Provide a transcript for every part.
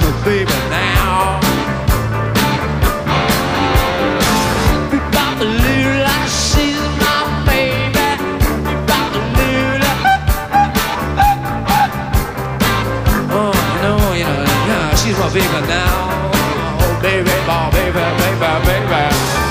baby, now. Bebop-a-lula, she's my baby. Bebop-a-lula. Oh, no, you know, yeah, she's my baby now. Oh, baby, oh, baby, baby, baby.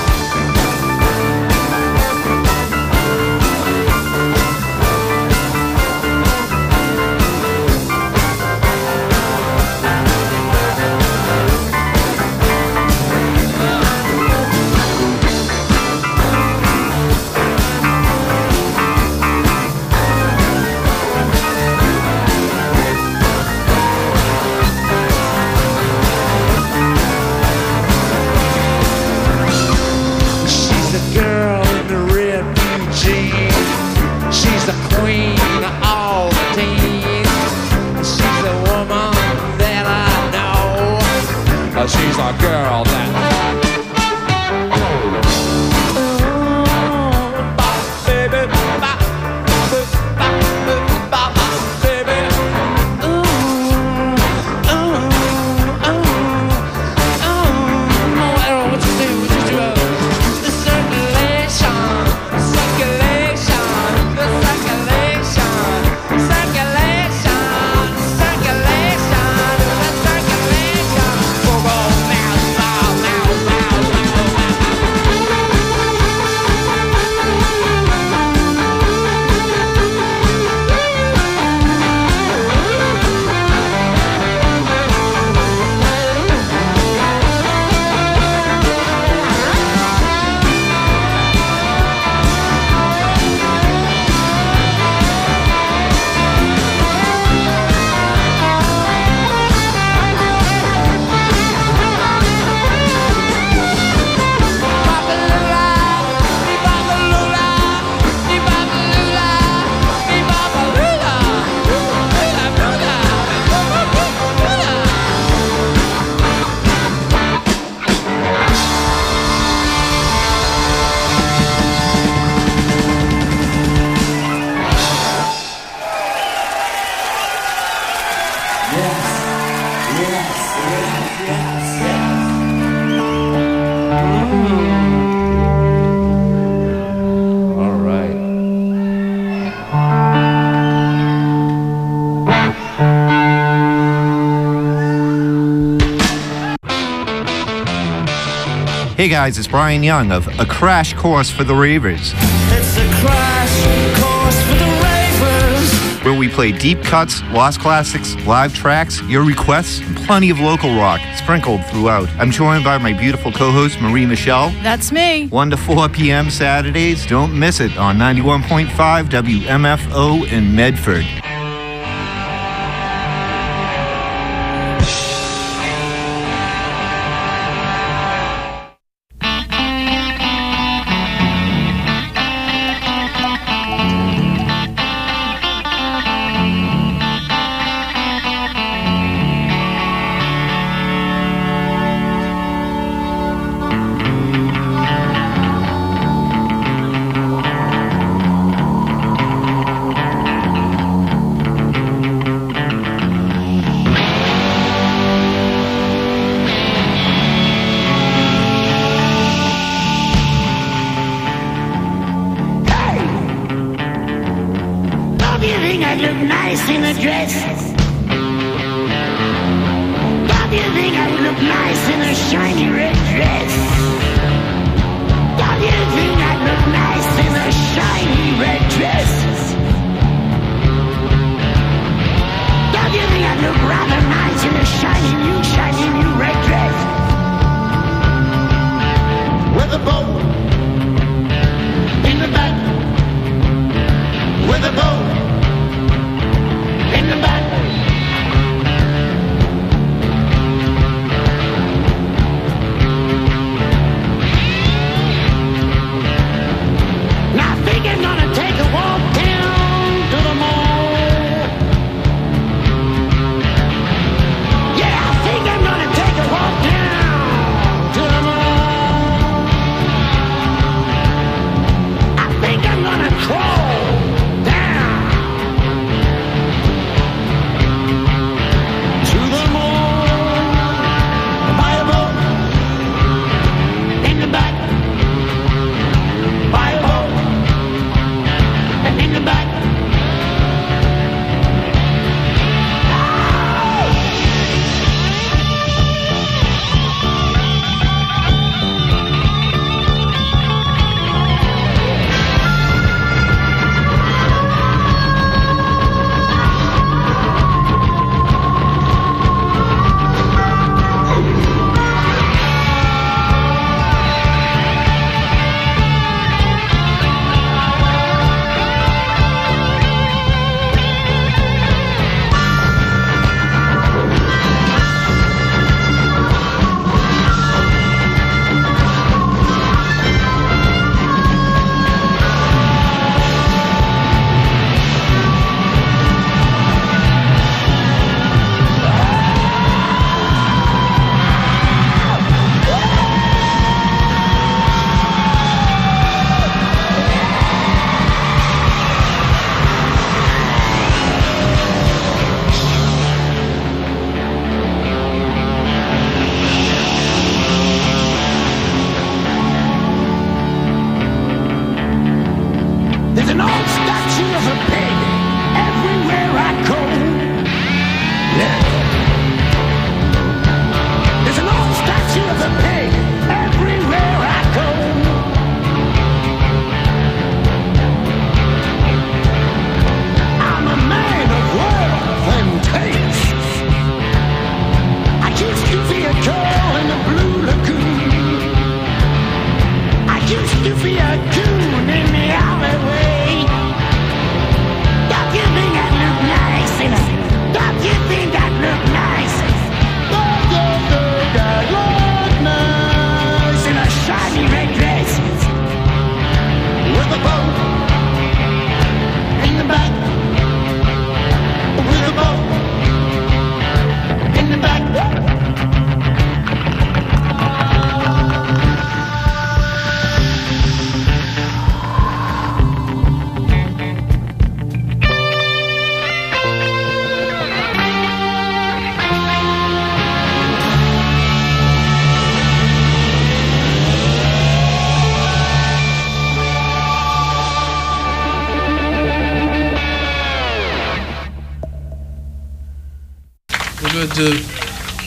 The queen of all the teens. She's the woman that I know. She's a girl that Hey guys, it's Brian Young of A Crash Course for the Ravers. It's a crash course for the ravers. Where we play deep cuts, lost classics, live tracks, your requests, and plenty of local rock sprinkled throughout. I'm joined by my beautiful co-host, Marie Michelle. That's me. 1 to 4 p.m. Saturdays. Don't miss it on 91.5 WMFO in Medford.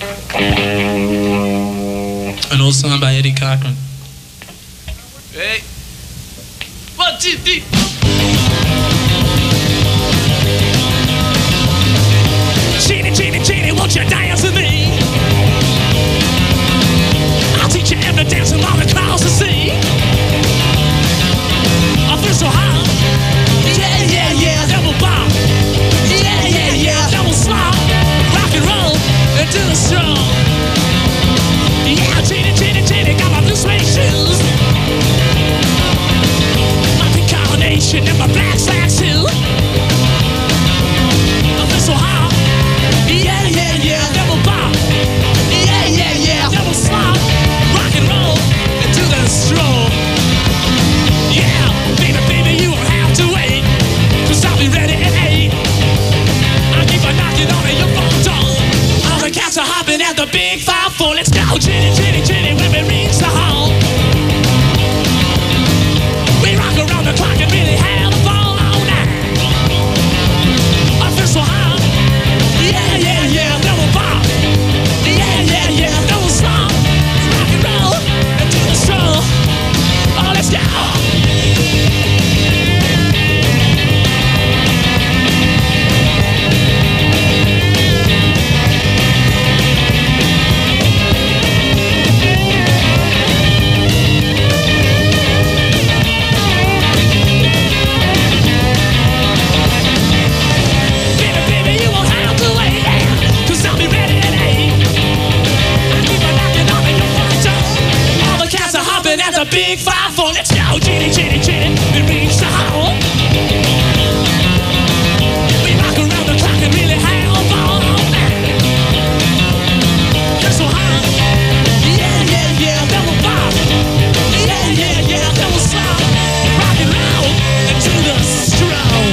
An old song by Eddie Cochran. Hey. 1, 2, 3. Genie, genie, genie, won't you dance with me? I'll teach you every dance along across the sea. I feel so high. Yeah, yeah, yeah, double bop. Yeah, yeah, yeah, double slop. Rock and roll into the strong. Yeah, genie, genie, genie, got my blue suede shoes. My pink combination and my black slacks too. I feel so high. Yeah, yeah, yeah, double bop. Yeah, yeah, yeah, double slop. Rock and roll into the stroll. Yeah, baby, baby, you won't have to wait, 'cause I'll be ready at 8. I keep on knocking on your phone door. All the cats are hopping at the big 5-4. Let's go, Jenny, Jenny, Jenny, when we reach the hall. We rock around the clock and really have fun all night. I feel so high. Yeah, yeah, yeah, double pop. Yeah, yeah, yeah, double slop. Rock and roll into the stroll. Oh, let's go. At the big 5-4, let's go, Genie, Genie, Genie, we reach the hall. We rock around the clock and really have fun all night. You're so high. Yeah, yeah, yeah, double pop. Yeah, yeah, yeah, double slop. Rock and roll into the stroll.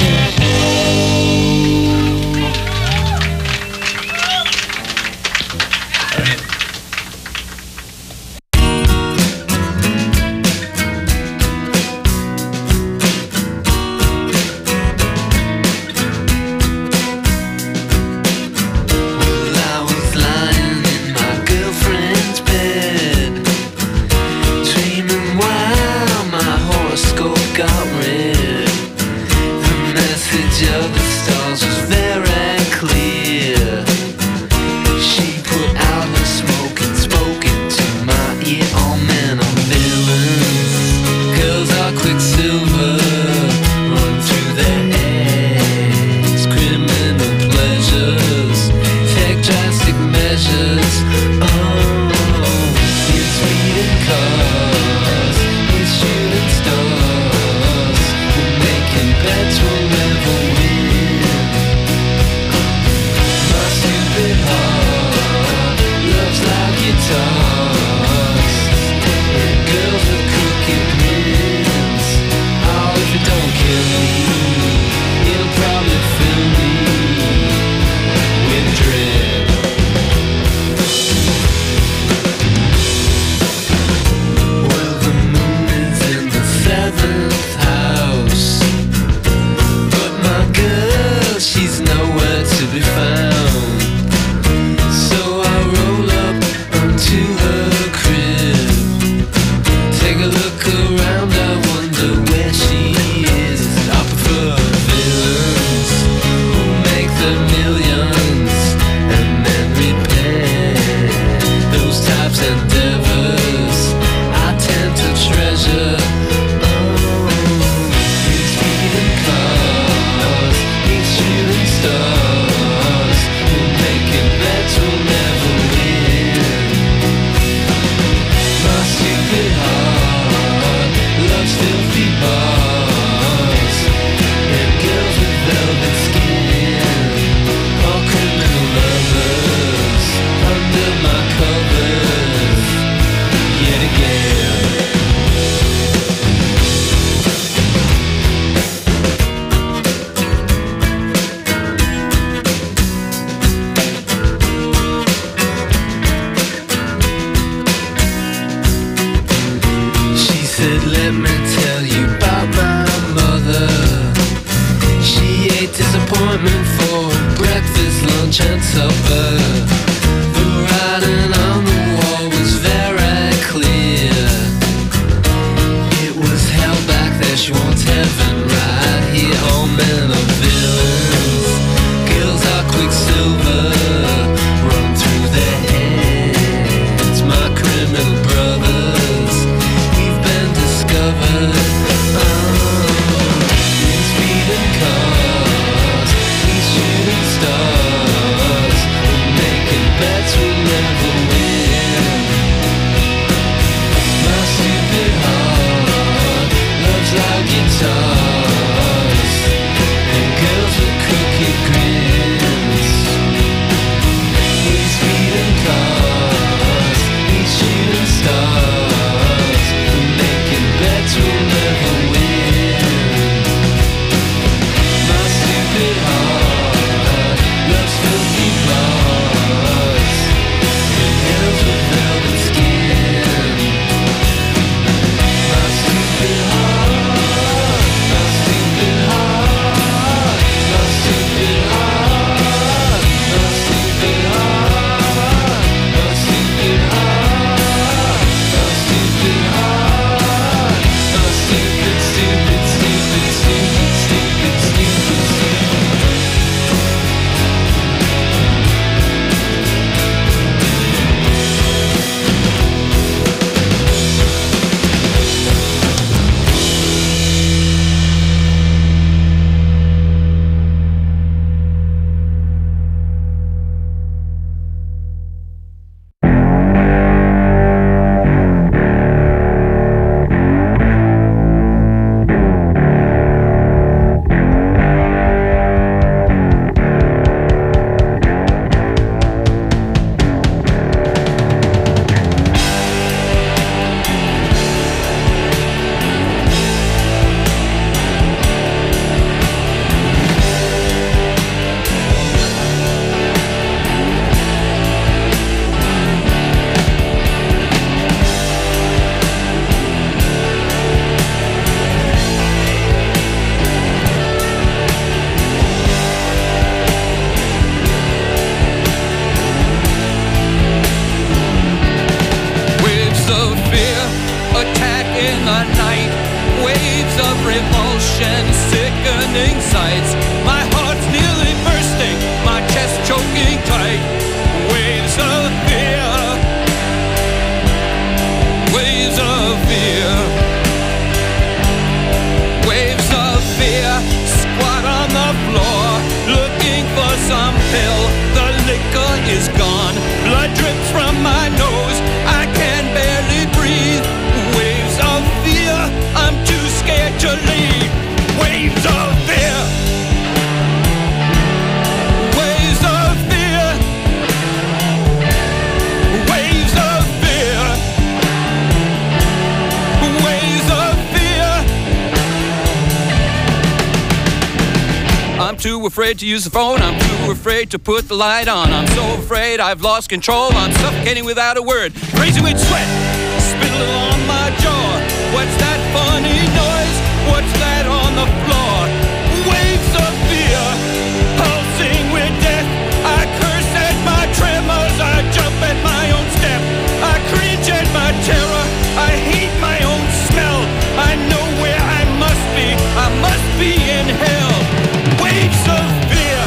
too afraid to use the phone. I'm too afraid to put the light on. I'm so afraid I've lost control. I'm suffocating without a word. Crazy with sweat, spittle on my jaw. What's that funny noise? What's that on the floor? Waves of fear, pulsing with death. I curse at my tremors. I jump at my own step. I cringe at my terror. I hate my own smell. I know where I must be. I must be in hell. Waves of fear.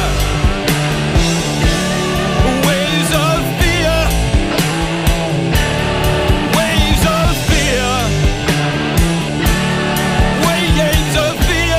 Waves of fear. Waves of fear. Waves of fear.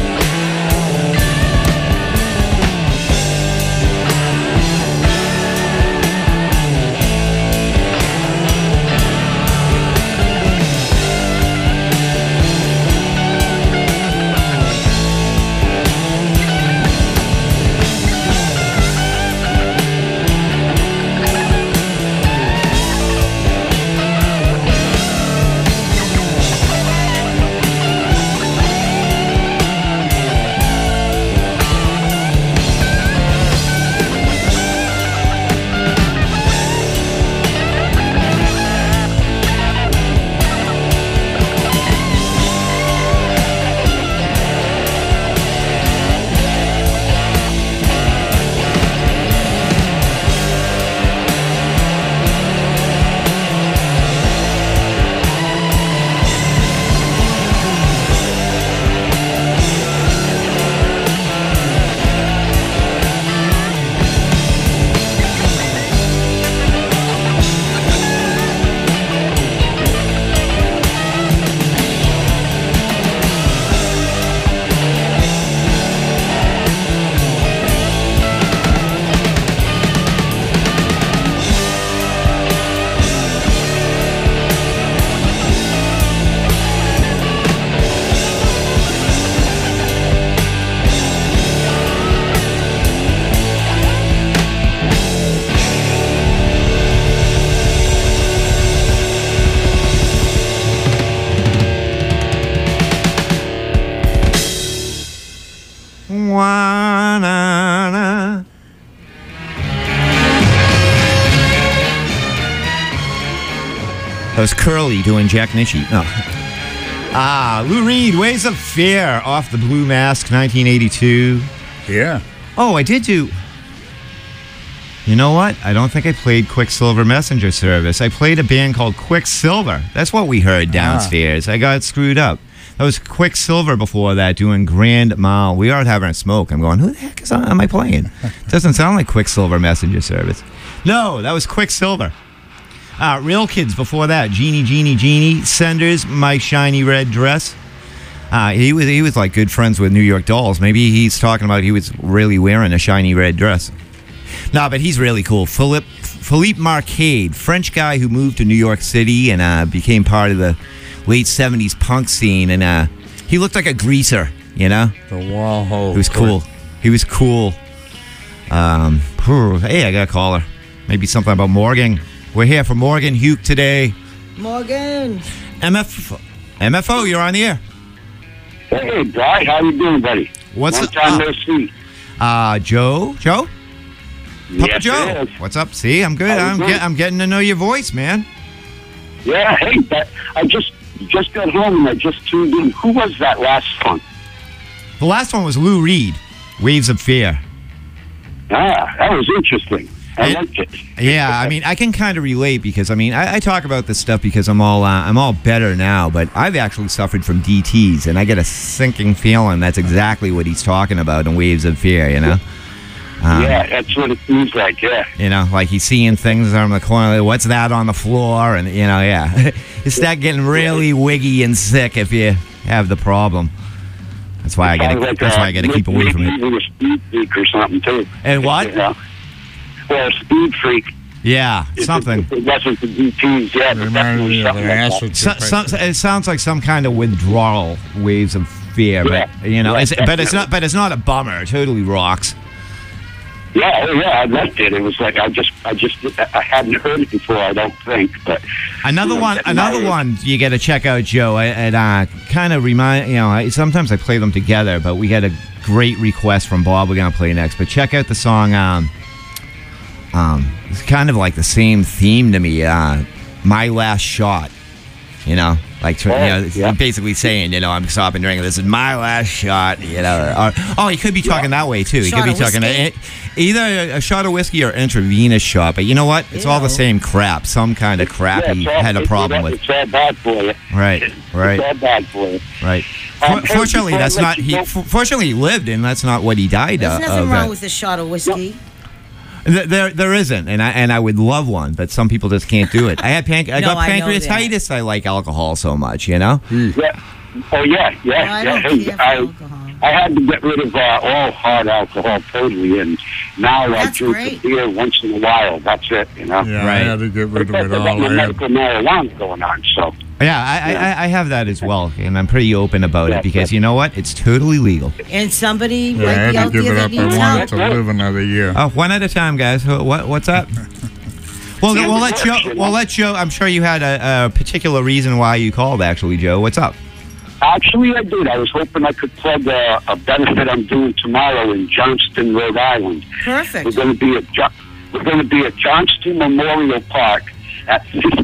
Wa-na-na. That was Curly doing Jack Nitzsche. No. Lou Reed, Waves of Fear, off the Blue Mask, 1982. Yeah. Oh, I did do... You know what? I don't think I played Quicksilver Messenger Service. I played a band called Quicksilver. That's what we heard downstairs. I got screwed up. That was Quicksilver before that, doing Grand Mal. We were out having a smoke. I'm going, who the heck am I playing? Doesn't sound like Quicksilver Messenger Service. No, that was Quicksilver. Real Kids before that, Genie, Genie, Genie. Senders, My Shiny Red Dress. He was like good friends with New York Dolls. Maybe he's talking about he was really wearing a shiny red dress. No, but he's really cool. Philippe Marcade, French guy who moved to New York City and became part of the late 70s punk scene. And he looked like a greaser, you know? The wall. He was cool. He was cool. Hey, I got a caller. Maybe something about Morgan. We're here for Morgan Hugh today. Morgan. MFO, you're on the air. Hey, Bri, how you doing, buddy? What's Long time no see. Joe? Papa Yes, Joe. it is. What's up? See, I'm good. How you doing? I'm getting to know your voice, man. Yeah, hey, I just got home and I just tuned in. Who was that last one? The last one was Lou Reed, Waves of Fear. That was interesting. I liked it. Yeah, I mean, I can kind of relate because, I mean, I talk about this stuff because I'm all better now, but I've actually suffered from DTs, and I get a sinking feeling that's exactly what he's talking about in Waves of Fear, you know? Yeah, that's what it seems like, yeah. You know, like he's seeing things on the corner, what's that on the floor? And, you know, yeah. You start getting really wiggy and sick if you have the problem. That's why I gotta keep away from it. Maybe a speed freak or something, too. And what? You know? Well, a speed freak. Yeah, something. It wasn't the DTs, yeah. But Reminded me of something an like that. acid. It sounds like some kind of withdrawal, Waves of Fear, Yeah. but you know, Yeah, but it's not a bummer. It totally rocks. Yeah, I liked it. It was like I hadn't heard it before. I don't think, but Another one you got to check out, Joe. And kind of remind sometimes I play them together, but we got a great request from Bob. We're gonna play next, but check out the song. It's kind of like the same theme to me. My Last Shot. You know, like basically saying, I'm stopping drinking. This is my last shot. He could be talking that way too. He could be talking either a shot of whiskey or intravenous shot. But you know what? It's all the same crap. Some kind of crap he had a problem with. It's all bad for you. Right. It's all bad for you. Right. Fortunately, that's not. Fortunately, he lived, and that's not what he died of. There's nothing wrong with a shot of whiskey. There isn't, and I would love one, but some people just can't do it. I got pancreatitis. I like alcohol so much, Yeah. Oh yeah. I don't care for alcohol. I had to get rid of all hard alcohol totally, and now I That's drink great. a beer once in a while. That's it, Yeah, I had to get rid of it I got all. no I had medical marijuana going on, so. Yeah, I have that as well, and I'm pretty open about it because you know what? It's totally legal. And somebody Yeah, I might had be to out give there it that up. I needs wanted help. to live another year. Oh, one at a time, guys. What's up? Well, we'll let Joe. We'll let Joe. I'm sure you had a particular reason why you called, actually, Joe. What's up? Actually, I did. I was hoping I could plug a benefit I'm doing tomorrow in Johnston, Rhode Island. Perfect. We're going to be at Johnston Memorial Park at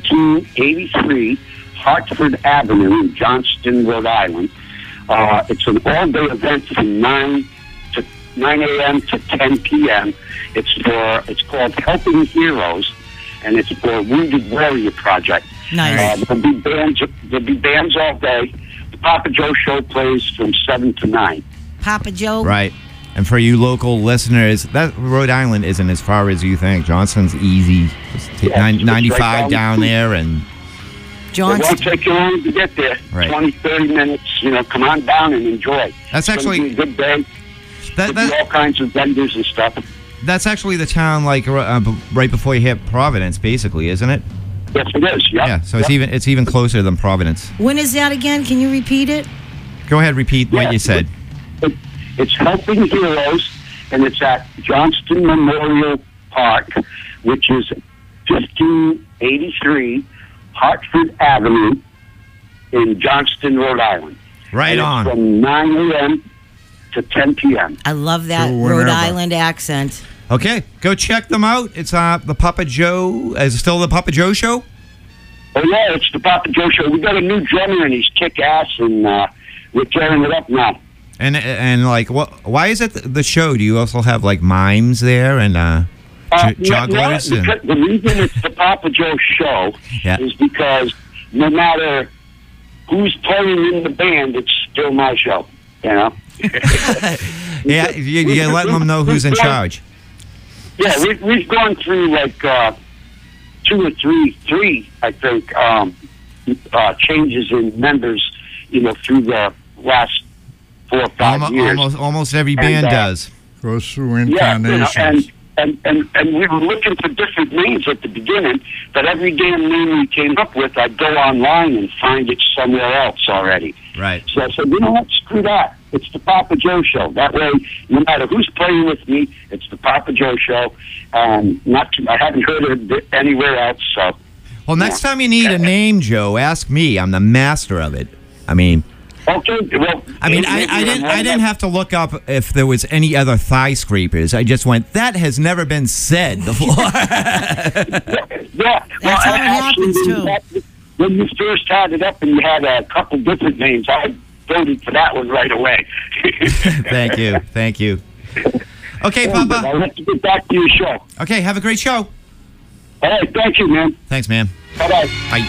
1583 Hartford Avenue in Johnston, Rhode Island. It's an all-day event from 9 a.m. to 10 p.m. It's called Helping Heroes, and it's for Wounded Warrior Project. Nice. There'll be bands all day. The Papa Joe Show plays from 7 to 9. Papa Joe. Right. And for you local listeners, that Rhode Island isn't as far as you think. Johnston's easy. Just take 95 right down there, and It won't Johnston. take you long to get there. Right. 20, 30 minutes. Come on down and enjoy. That's It's gonna actually- be a good day. There'll be that all kinds of vendors and stuff. that's actually the town like right before you hit Providence, basically, isn't it? Yes, it is. Yep. Yeah. So Yep. it's even closer than Providence. When is that again? Can you repeat it? Go ahead, repeat what Yeah. you said. It's Helping Heroes, and it's at Johnston Memorial Park, which is 1583 Hartford Avenue in Johnston, Rhode Island. Right And on. It's from 9 a.m. to 10 p.m. I love that So Rhode whenever. Island accent. Okay, go check them out. It's the Papa Joe. Is it still the Papa Joe Show? Oh, yeah, it's the Papa Joe Show. We got a new drummer, and he's kick-ass, and we're tearing it up now. And like, why is it the show? Do you also have like mimes there and jugglers? No, and, the reason it's the Papa Joe Show Yeah. is because no matter who's playing in the band, it's still my show, yeah, you're letting them know who's in charge. Yeah, we've gone through like 2 or 3, I think, changes in members, through the last 4 or 5 years. Almost every And, band does. Goes through Yeah, incarnations. and we were looking for different names at the beginning, but every damn name we came up with, I'd go online and find it somewhere else already. Right. So I said, you know what, screw that. It's the Papa Joe Show. That way, no matter who's playing with me, it's the Papa Joe Show. I haven't heard it anywhere else, so. Well, next time you need a name, Joe, ask me. I'm the master of it. I mean, Okay, well. I didn't have to look up if there was any other thigh scrapers. I just went, that has never been said before. Yeah, That's how it happens, too. When you first had it up and you had a couple different names, I voted for that one right away. Thank you. Okay, But Papa. I'll have to get back to your show. Okay, have a great show. All right, thank you, man. Thanks, man. Bye-bye.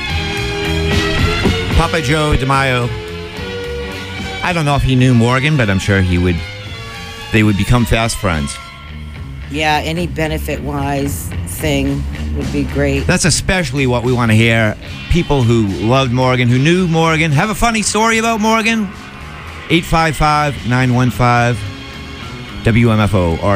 Bye. Papa Joe DeMaio. I don't know if he knew Morgan, but I'm sure they would become fast friends. Yeah, any benefit-wise thing would be great. That's especially what we want to hear. People who loved Morgan, who knew Morgan, have a funny story about Morgan. 855-915-WMFO or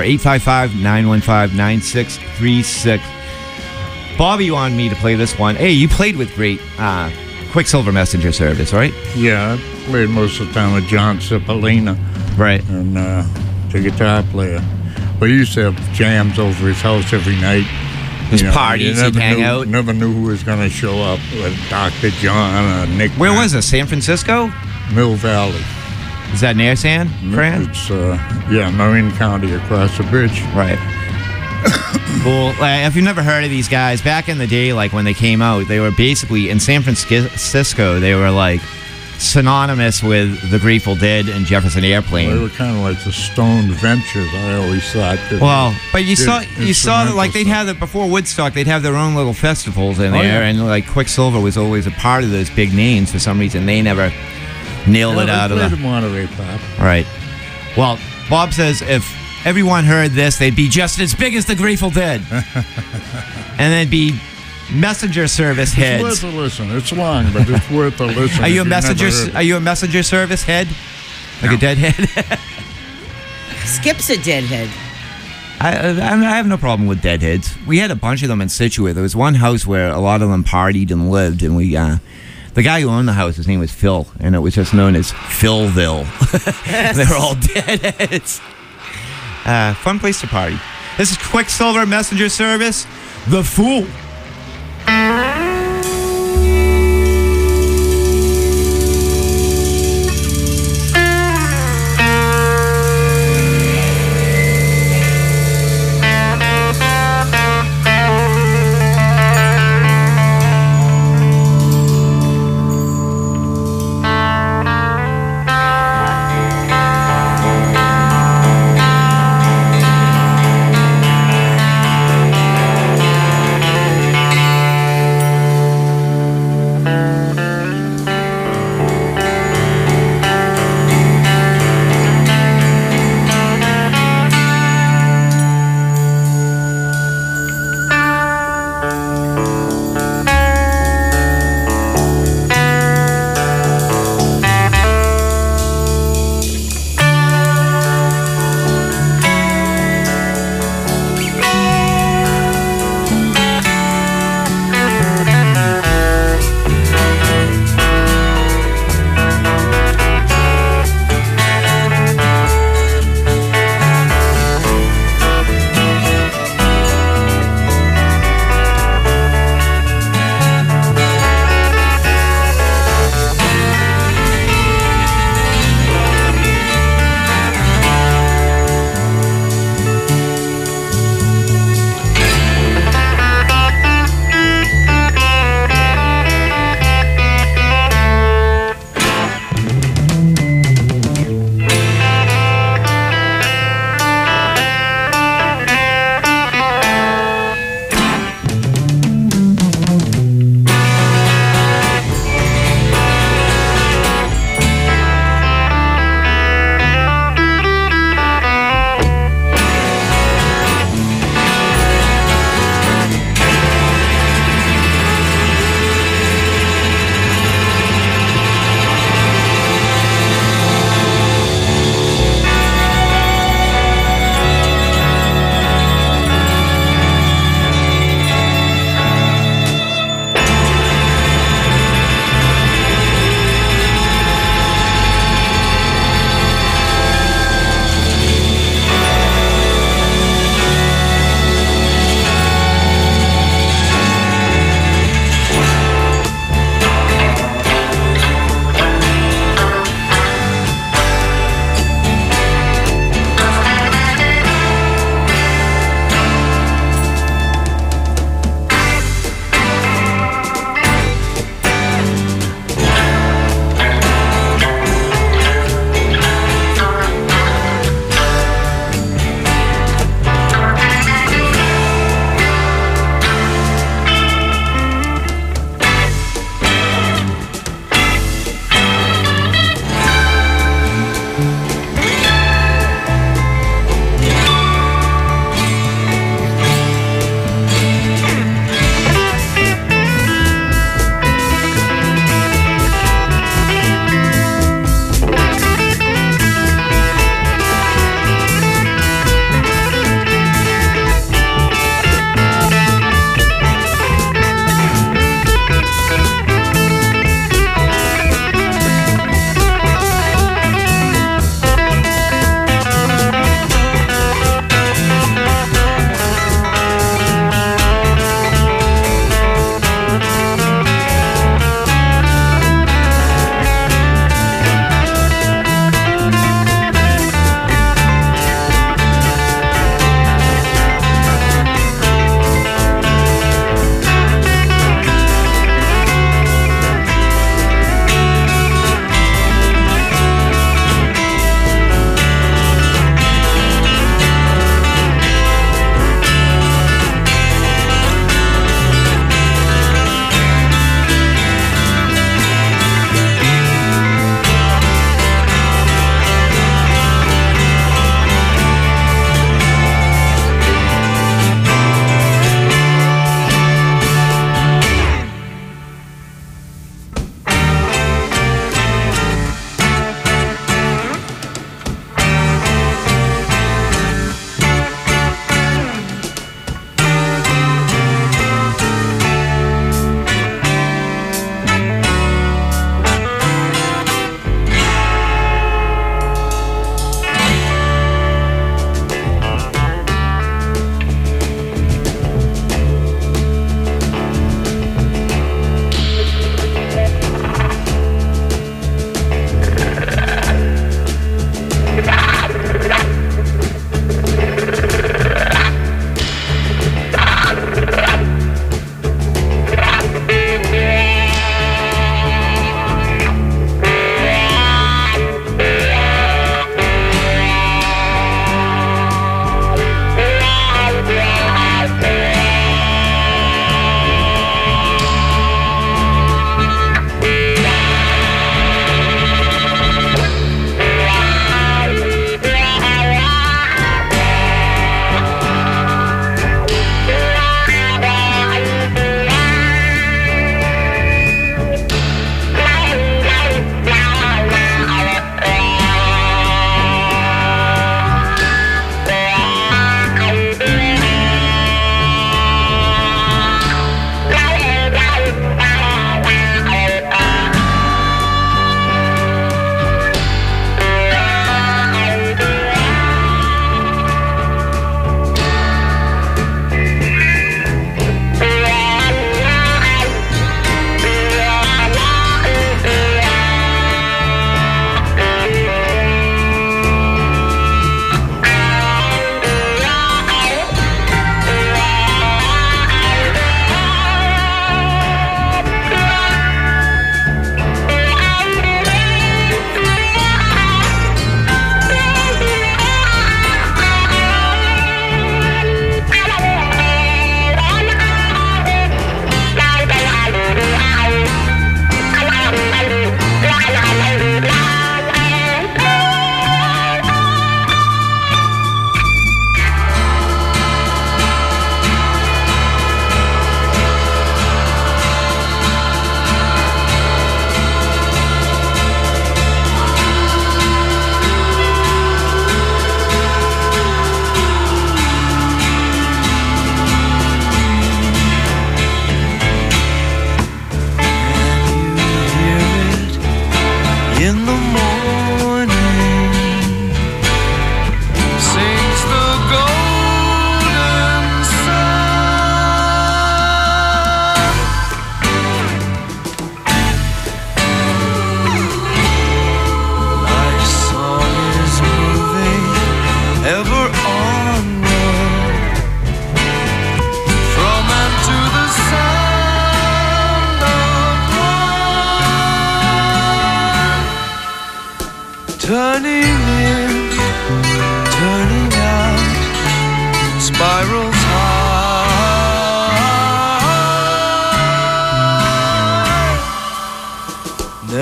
855-915-9636. Bobby wanted me to play this one. Hey, you played with great Quicksilver Messenger Service, right? Yeah, I played most of the time with John Cipollina, Right. and the guitar player. We used to have jams over his house every night. His parties, he'd hang out. Never knew who was going to show up. Dr. John or Nick. Where was this? San Francisco? Mill Valley. Is that near San Fran? It's, Marin County across the bridge. Right. Well, if you've never heard of these guys, back in the day, like when they came out, they were basically in San Francisco. They were like synonymous with the Grateful Dead and Jefferson Airplane. They were kind of like the Stone Ventures. I always thought. Well, but you saw that, like they'd have it before Woodstock. They'd have their own little festivals in there, and like Quicksilver was always a part of those big names. For some reason, they never nailed it out of the Monterey Pop. Right. Well, Bob says if everyone heard this, they'd be just as big as the Grateful Dead, and they'd be messenger service heads. It's worth a listen. It's long, but it's worth a listen. Are you a messenger? Are you a messenger service head? Like a deadhead? Skip's a deadhead. I have no problem with deadheads. We had a bunch of them in Scituate. There was one house where a lot of them partied and lived, and we. The guy who owned the house, his name was Phil, and it was just known as Philville. They were all deadheads. Fun place to party. This is Quicksilver Messenger Service, The Fool.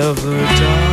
never die.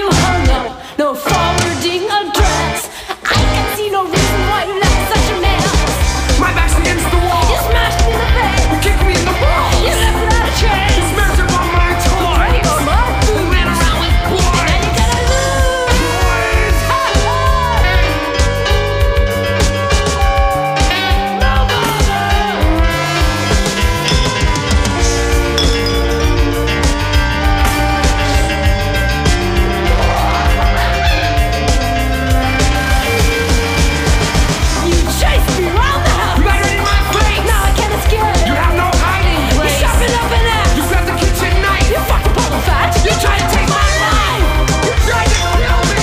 you hung up? No forwarding address. I can see no reason why you left such a mess. My back's against the wall. You smashed me in the face. You kicked me in the balls. You left without a trace. You smashed up on my toys. You on my food. You ran around with boys. Now you gotta lose. You chased me around the house. You got it in my face. Now I can't escape. You have no hiding You place. sharpen up an axe. You grabbed the kitchen knife. You fucked up all the facts. You tried to take my life. You tried to kill me.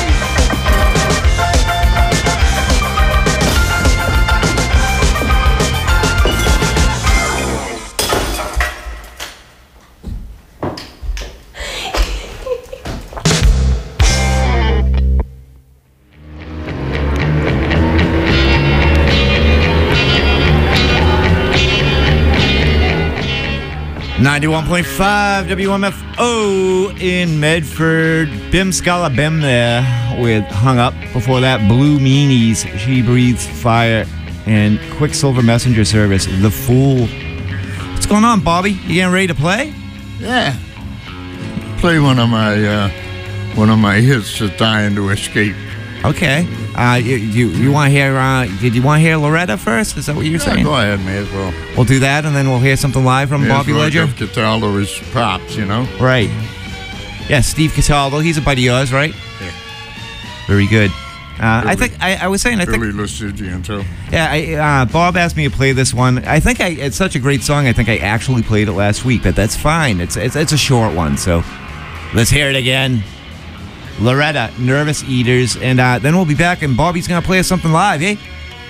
.5 WMFO in Medford. Bim Scala Bim there with Hung Up. Before that, Blue Meanies, She Breathes Fire, and Quicksilver Messenger Service, The Fool. What's going on, Bobby? You getting ready to play? Yeah. Play one of my hits, "Just Dying to Escape." Okay. You want to hear? Did you want to hear Loretta first? Is that what you're saying? Go ahead, may as well. We'll do that, and then we'll hear something live from Bobby Ledger. Jeff Cataldo is props, you know. Right. Yeah, Steve Cataldo. He's a buddy of yours, right? Yeah. Very good. I think I was saying. I think. Billy Lucidian too. Yeah. Bob asked me to play this one. I think it's such a great song. I think I actually played it last week, but that's fine. It's a short one, so let's hear it again. Loretta, Nervous Eaters, and then we'll be back, and Bobby's gonna play us something live, eh?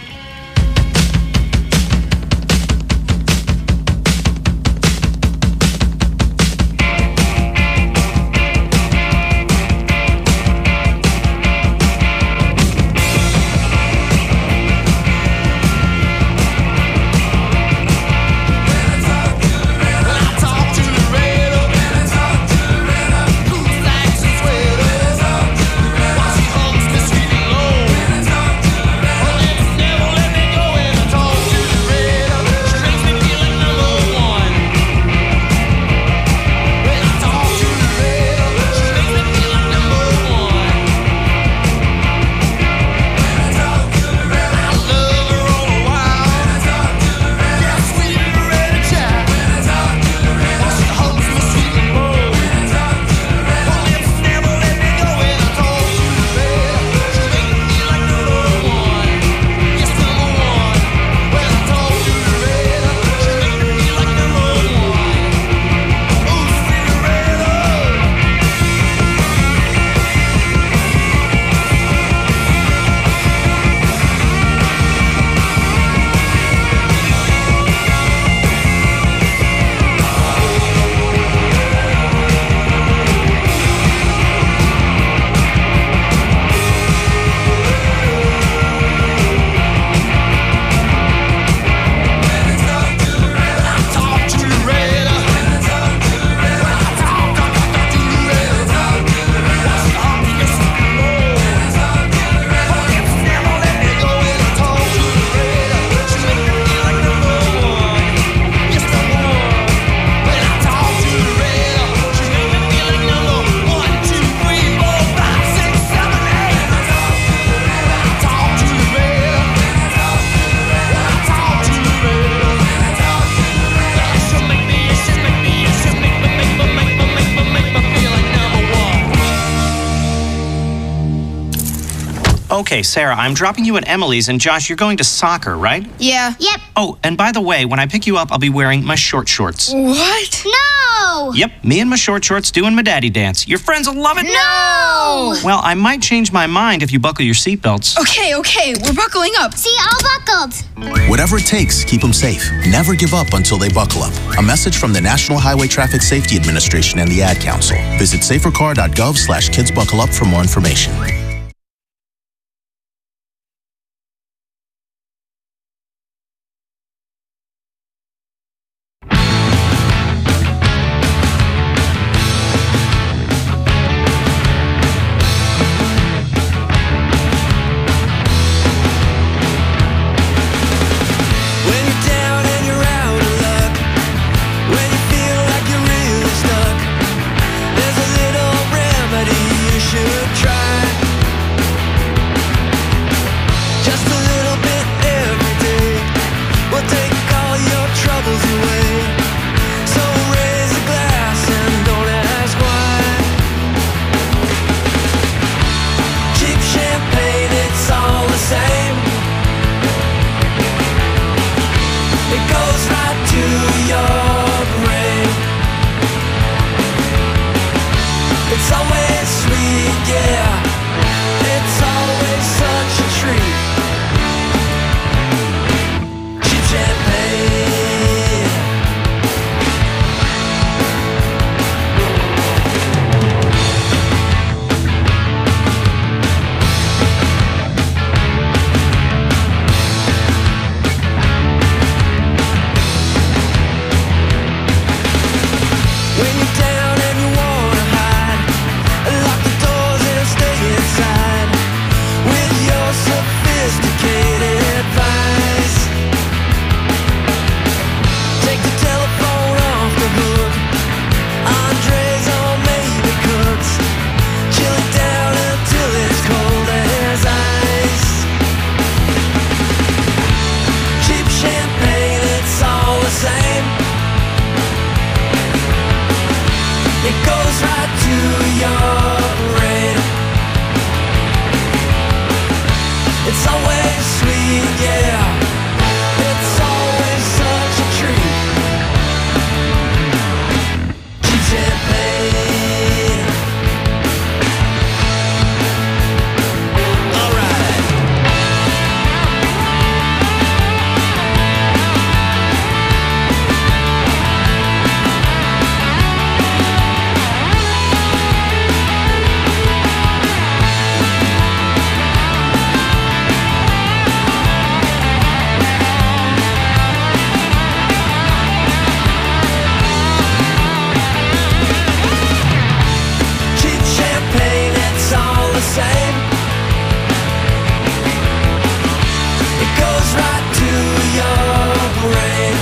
Okay, Sarah, I'm dropping you at Emily's, and Josh, you're going to soccer, right? Yeah. Yep. Oh, and by the way, when I pick you up, I'll be wearing my short shorts. What? No! Yep, me and my short shorts doing my daddy dance. Your friends will love it. No! Well, I might change my mind if you buckle your seatbelts. Okay, we're buckling up. See, all buckled. Whatever it takes, keep them safe. Never give up until they buckle up. A message from the National Highway Traffic Safety Administration and the Ad Council. Visit safercar.gov/kidsbuckleup for more information. yeah. It's always such a treat. Cheap champagne. Alright. Cheap champagne, it's all the same. It goes right to your brain.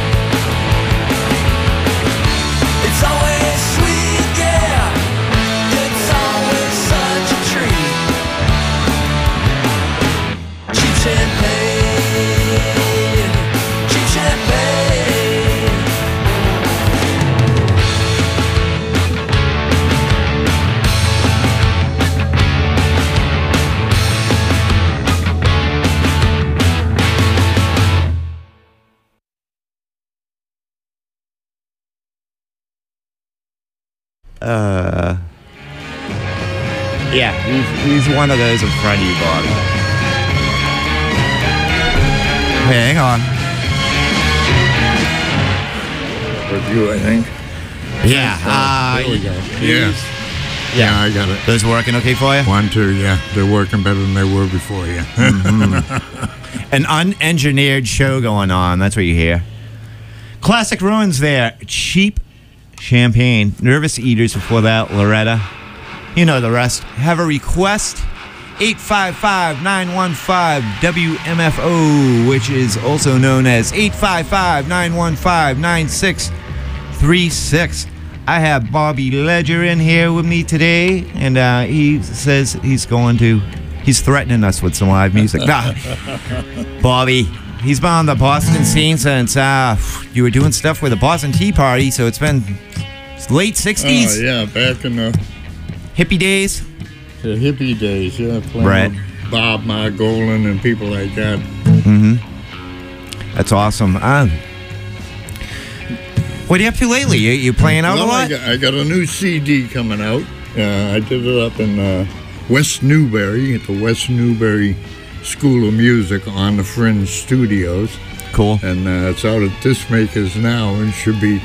It's always sweet, yeah. It's always such a treat. Cheap champagne. Cheap champagne. Yeah, he's one of those in front of you, Bobby. Hey, hang on. With you, I think. Yeah. There we go. Yeah. Yeah, I got it. Those working okay for you? 1, 2, yeah. They're working better than they were before, yeah. An unengineered show going on. That's what you hear. Classic Ruins there. Cheap Champagne. Nervous Eaters before that. Loretta. You know the rest. Have a request. 855-915-WMFO, which is also known as 855-915-9636. I have Bobby Ledger in here with me today, and he says he's threatening us with some live music. Nah. Bobby, he's been on the Boston scene since you were doing stuff with the Boston Tea Party, so it's been late 60s. Oh, yeah, back in the hippie days. The hippie days, yeah. Playing Right. with Bob Margolin and people like that. Mm-hmm. That's awesome. What are you up to lately? You playing out a lot? I got a new CD coming out. I did it up in West Newbury at the West Newbury School of Music on the Fringe Studios. Cool. And it's out at Disc Makers now and should be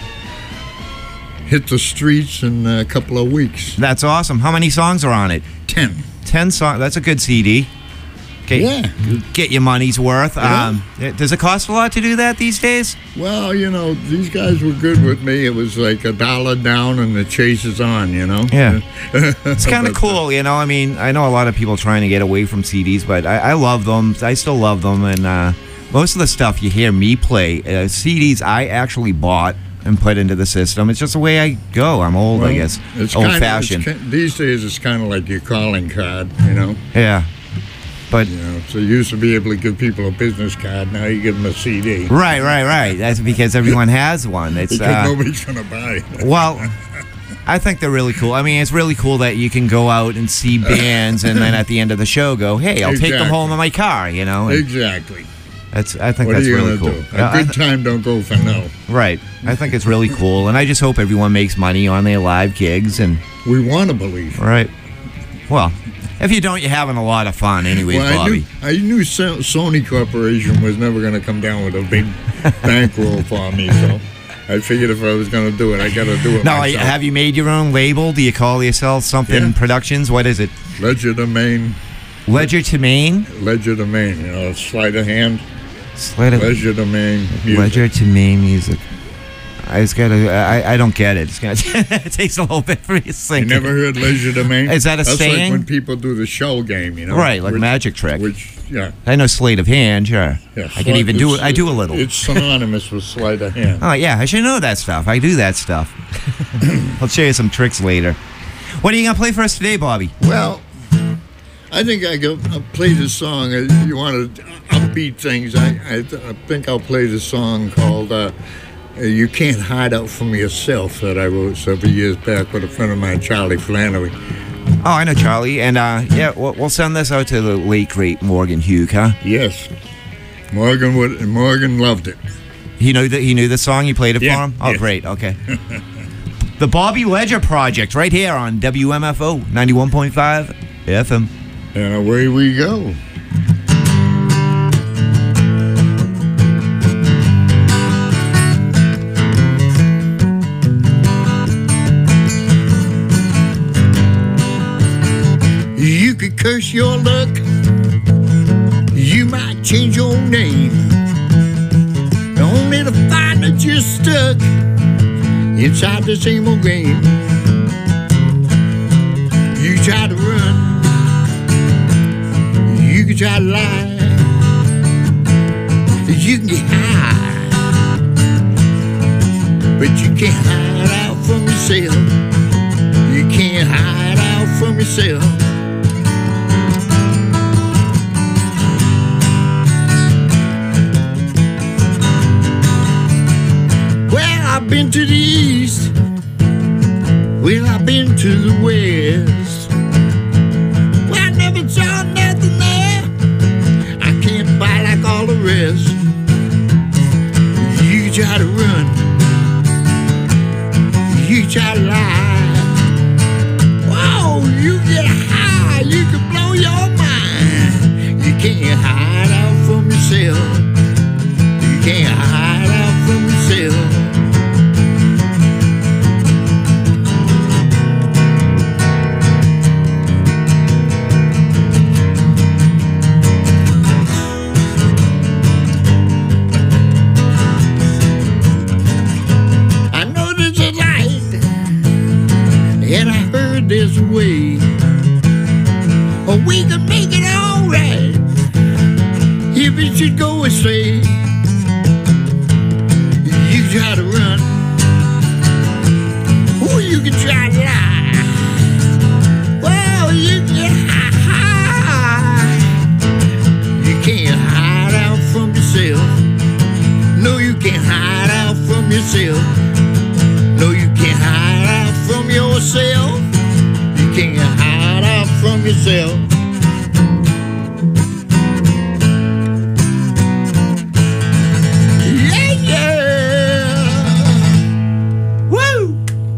hit the streets in a couple of weeks. That's awesome. How many songs are on it? 10. 10 songs. That's a good CD. Okay. Yeah. Get your money's worth. Yeah. Does it cost a lot to do that these days? Well, you know, these guys were good with me. It was like $1 down and the chase is on, you know? Yeah. It's kind of cool, you know? I mean, I know a lot of people trying to get away from CDs, but I love them. I still love them. And most of the stuff you hear me play, CDs I actually bought and put into the system. It's just the way I go. I'm old, I guess. It's old-fashioned. These days, it's kind of like your calling card, you know? Yeah. But you know, so you used to be able to give people a business card. Now you give them a CD. Right. That's because everyone has one. It's because nobody's gonna buy it. Well, I think they're really cool. I mean, it's really cool that you can go out and see bands, and then at the end of the show, go, "Hey, I'll take them home in my car." You know. And exactly. I think what that's are you really gonna cool. Do? A good time don't go for no. Right. I think it's really cool, and I just hope everyone makes money on their live gigs. And we want to believe. Right. Well. If you don't, you're having a lot of fun anyways, Bobby. I knew Sony Corporation was never going to come down with a big bankroll for me, so I figured if I was going to do it, I got to do it now, myself. Have you made your own label? Do you call yourself something Productions? What is it? Ledger to Main. Ledger to Main? Ledger to Main, you know, sleight of hand. Ledger to Main music. Ledger to Main music. I don't get it. It takes a little bit for me to sink. You never heard Leisure Domain? Is that a That's saying? Like when people do the show game, you know? Right, like Magic Trick. Yeah. I know Sleight of Hand, sure. Yeah, I can even do it. I do a little. It's synonymous with sleight of hand. Oh, yeah, I should know that stuff. I do that stuff. I'll show you some tricks later. What are you going to play for us today, Bobby? Well, I think I'll play this song. You want to upbeat things. I think I'll play the song called You Can't Hide Out From Yourself that I wrote several years back with a friend of mine, Charlie Flannery. Oh, I know Charlie. And, yeah, we'll send this out to the late, great Morgan Hugh, huh? Yes. Morgan loved it. He knew the song. You played it for him. Oh, yeah. great. Okay. The Bobby Ledger Project, right here on WMFO 91.5 FM. And away we go. You could curse your luck. You might change your name, only to find that you're stuck inside the same old game. You try to run, you can try to lie, you can get high, but you can't hide out from yourself. You can't hide out from yourself. I've been to the east, well, I've been to the west. Well, I never saw nothing there. I can't buy like all the rest. You try to run, you try to lie. Whoa, you get high, you can blow your mind. You can't hide out from yourself. You can't hide out from yourself. This way, or we can make it alright if it should go astray. You try to run, or you can try to lie. Well, you get high. You can't hide out from yourself. No, you can't hide out from yourself. No, you can't hide out from yourself. Can't hide out from yourself. Yeah, yeah. Woo!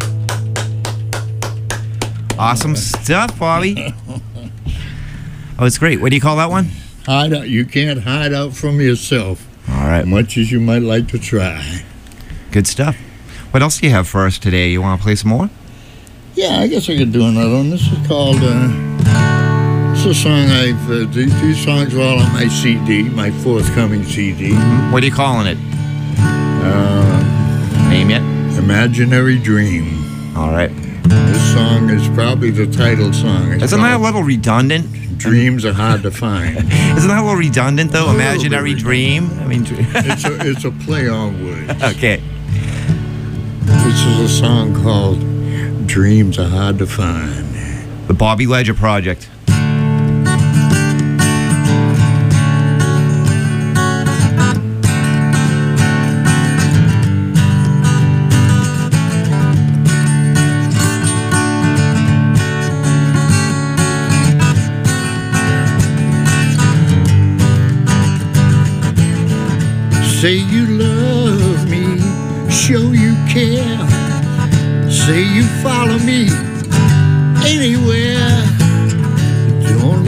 Awesome stuff, Bobby. Oh, it's great. What do you call that one? Hide out. You can't hide out from yourself. All right. Much as you might like to try. Good stuff. What else do you have for us today? You want to play some more? Yeah, I guess I could do another one. This is called, it's a song these songs are all on my CD, my forthcoming CD. What are you calling it? Name it? Imaginary Dream. All right. This song is probably the title song. Isn't that a little redundant? Dreams are hard to find. Isn't that a little redundant, though? Imaginary Dream? I mean, it's a play on words. Okay. This is a song called Dreams Are Hard to Find. The Bobby Ledger Project. Say you love me, show you care. Say you follow me anywhere.